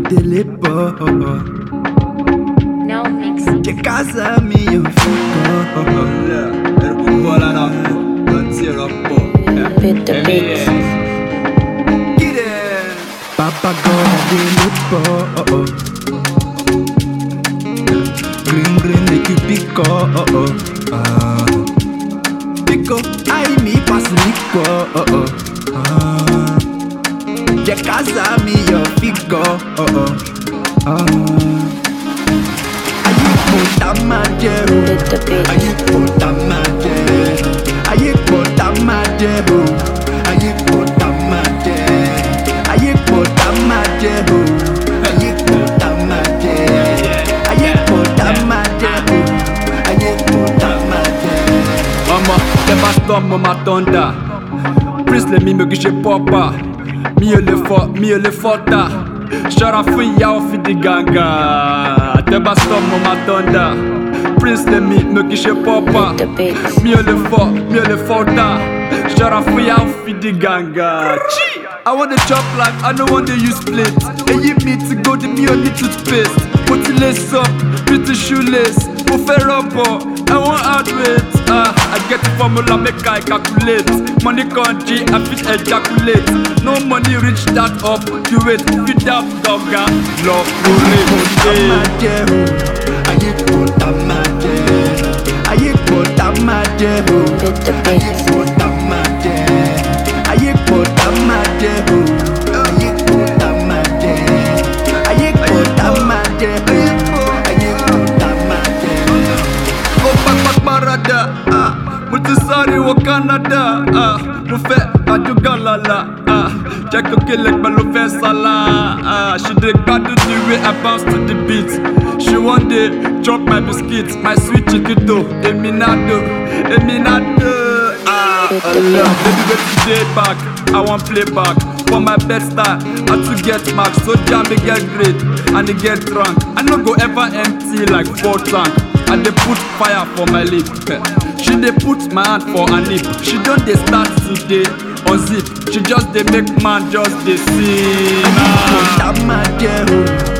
délé pas. No mix. Che casa mia fico. Voilà la non tire pas. Beat the beat. Get it. Papa gonna délé pas. Green green de cupico. Pico, ai mi passo lico. Che casa mia fico. Tamajero, Beat the beat. ayipo tamajero, ayipo tamajero, ayipo tamajero, ayipo tamajero, ayipo tamajero, ayipo tamajero, ayipo tamajero. Mama, the baston mama tonda. Prince le mime que j'ai papa. Mieux le forta. Shara fui ya ofi di ganga. The baston mama tonda. Prince le mime que j'ai papa. Beat the beat. Mieux le forta. Shara fui ya ofi di ganga. Chi! I wanna chop life, I don't wanna use plate. And you need to go to me on the toothpaste. Put the lace up, put the shoelace. Move a rubber, I want hard weight. I get the formula, make I calculate. Money country, I fit ejaculate. No money reach that up, you wait, fit that dogga. Love Tamajero, ayipo tamajero, ayipo tamajero, Beat the beat. ayipo tamajero, ayipo tamajero, ayipo tamajero, ayipo tamajero, ayipo tamajero. Oh, Papa Barada, Multisari au Canada, nous fait à du galala, check the kill like Malo fait sala, she dig bad to the way I bounce to the beat. She one day chop my biscuits, my sweet chiquito, Eminado, baby today back, I want play back. For my best style, I to get marks, so jam me get great, and they get drunk. I no go ever empty like 4 tank. And they put fire for my lip. She dey put my hand for her lip. She don't dey start today unzip. She just dey make man just dey sing. Tamajero,